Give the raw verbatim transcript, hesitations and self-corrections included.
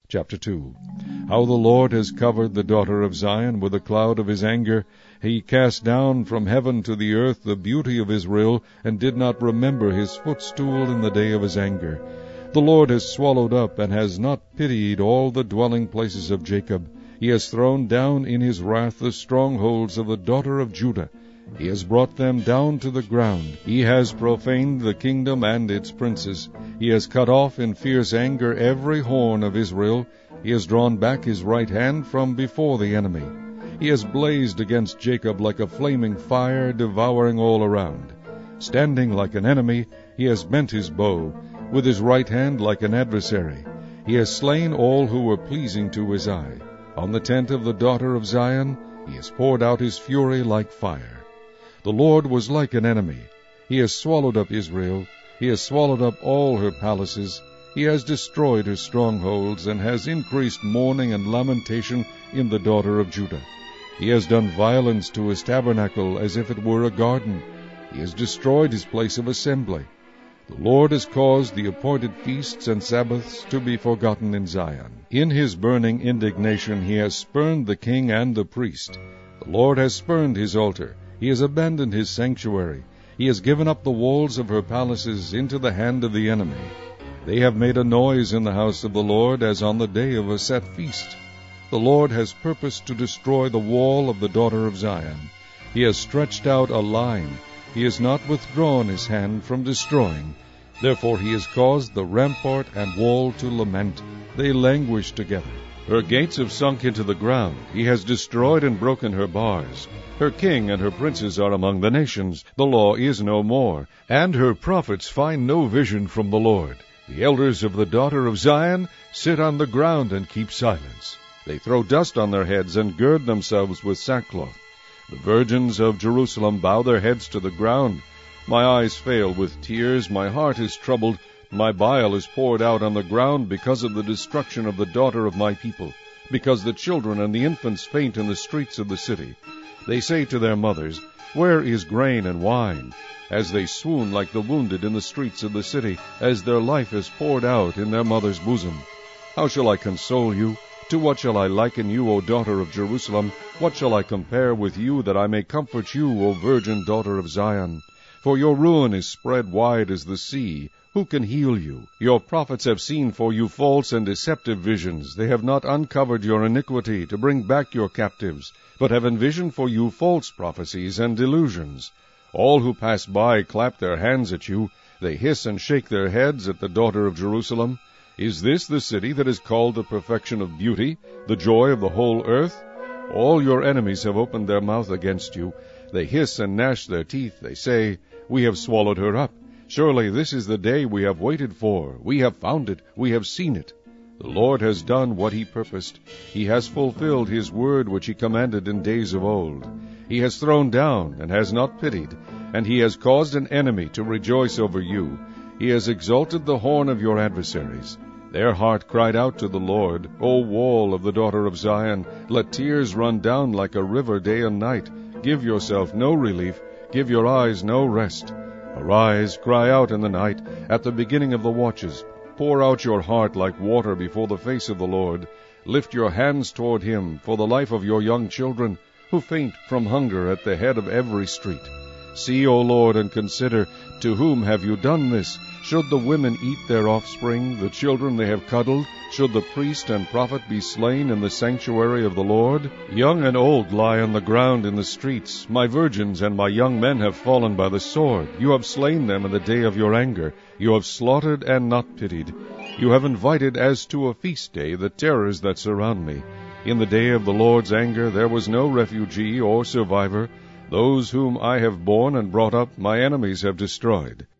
Chapter two. How the Lord has covered the daughter of Zion with a cloud of his anger. He cast down from heaven to the earth the beauty of Israel, and did not remember his footstool in the day of his anger. The Lord has swallowed up, and has not pitied all the dwelling places of Jacob. He has thrown down in his wrath the strongholds of the daughter of Judah. He has brought them down to the ground. He has profaned the kingdom and its princes. He has cut off in fierce anger every horn of Israel. He has drawn back his right hand from before the enemy. He has blazed against Jacob like a flaming fire, devouring all around. Standing like an enemy, he has bent his bow, with his right hand like an adversary. He has slain all who were pleasing to his eye. On the tent of the daughter of Zion, he has poured out his fury like fire. The Lord was like an enemy. He has swallowed up Israel. He has swallowed up all her palaces. He has destroyed her strongholds, and has increased mourning and lamentation in the daughter of Judah. He has done violence to his tabernacle as if it were a garden. He has destroyed his place of assembly. The Lord has caused the appointed feasts and Sabbaths to be forgotten in Zion. In his burning indignation he has spurned the king and the priest. The Lord has spurned his altar. He has abandoned his sanctuary. He has given up the walls of her palaces into the hand of the enemy. They have made a noise in the house of the Lord as on the day of a set feast. The Lord has purposed to destroy the wall of the daughter of Zion. He has stretched out a line. He has not withdrawn his hand from destroying. Therefore he has caused the rampart and wall to lament. They languish together. Her gates have sunk into the ground. He has destroyed and broken her bars. Her king and her princes are among the nations. The law is no more, and her prophets find no vision from the Lord. The elders of the daughter of Zion sit on the ground and keep silence. They throw dust on their heads and gird themselves with sackcloth. The virgins of Jerusalem bow their heads to the ground. My eyes fail with tears, my heart is troubled, my bile is poured out on the ground because of the destruction of the daughter of my people, because the children and the infants faint in the streets of the city. They say to their mothers, Where is grain and wine? As they swoon like the wounded in the streets of the city, as their life is poured out in their mother's bosom. How shall I console you? To what shall I liken you, O daughter of Jerusalem? What shall I compare with you, that I may comfort you, O virgin daughter of Zion? For your ruin is spread wide as the sea. Who can heal you? Your prophets have seen for you false and deceptive visions. They have not uncovered your iniquity to bring back your captives, but have envisioned for you false prophecies and delusions. All who pass by clap their hands at you. They hiss and shake their heads at the daughter of Jerusalem. Is this the city that is called the perfection of beauty, the joy of the whole earth? All your enemies have opened their mouth against you. They hiss and gnash their teeth. They say, We have swallowed her up. Surely this is the day we have waited for. We have found it. We have seen it. The Lord has done what he purposed. He has fulfilled his word which he commanded in days of old. He has thrown down and has not pitied, and he has caused an enemy to rejoice over you. He has exalted the horn of your adversaries. Their heart cried out to the Lord, O wall of the daughter of Zion, let tears run down like a river day and night. Give yourself no relief, give your eyes no rest. Arise, cry out in the night, at the beginning of the watches. Pour out your heart like water before the face of the Lord. Lift your hands toward him for the life of your young children, who faint from hunger at the head of every street. See, O Lord, and consider, to whom have you done this? Should the women eat their offspring, the children they have cuddled? Should the priest and prophet be slain in the sanctuary of the Lord? Young and old lie on the ground in the streets. My virgins and my young men have fallen by the sword. You have slain them in the day of your anger. You have slaughtered and not pitied. You have invited as to a feast day the terrors that surround me. In the day of the Lord's anger there was no refugee or survivor. Those whom I have borne and brought up my enemies have destroyed.